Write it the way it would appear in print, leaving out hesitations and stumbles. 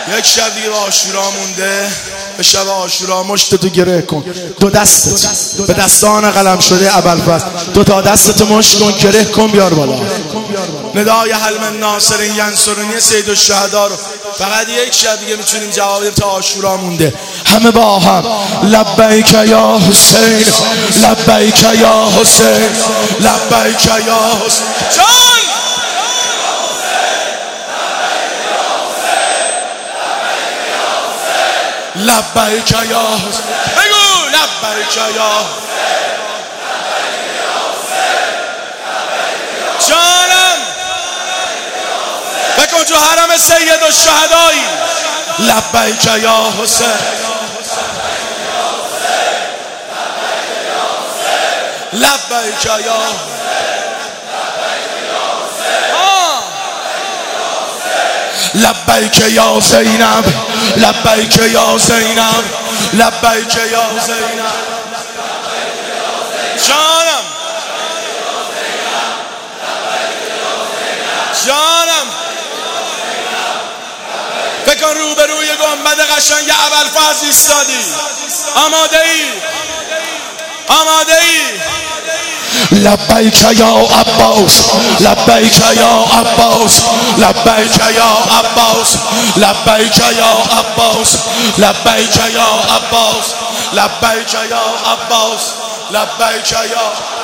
یک شب دیگه به عاشورا مونده. به شب عاشورا مشتتو گره کن، دو دستت به دستان قلم شده ابوالفضل، دو تا دستتو مشت کن، گره کن، بیار بالا. ندای حل من ناصر ینصرنی سید الشهدا رو فقط یک شب دیگه میتونیم جواب بدیم تا عاشورا مونده. همه با هم لبیک یا حسین، لبیک یا حسین، لبیک یا حسین. جان لبیک یا حسین، بگو لبیک یا حسین. جانم بکن جو حرم سید الشهدایی. لبیک یا حسین، لبیک یا لبیک یا زینب، لبیک یا زینب، لبیک یا زینب. جانم جانم بکن روبروی گنبد قشنگ ابوالفضل ایستادی. آماده ای؟ آماده ای؟ لبیک یا عباس، لبیک یا عباس، لبیک یا عباس، لبیک یا عباس، لبیک یا عباس، لبیک یا عباس، لبیک یا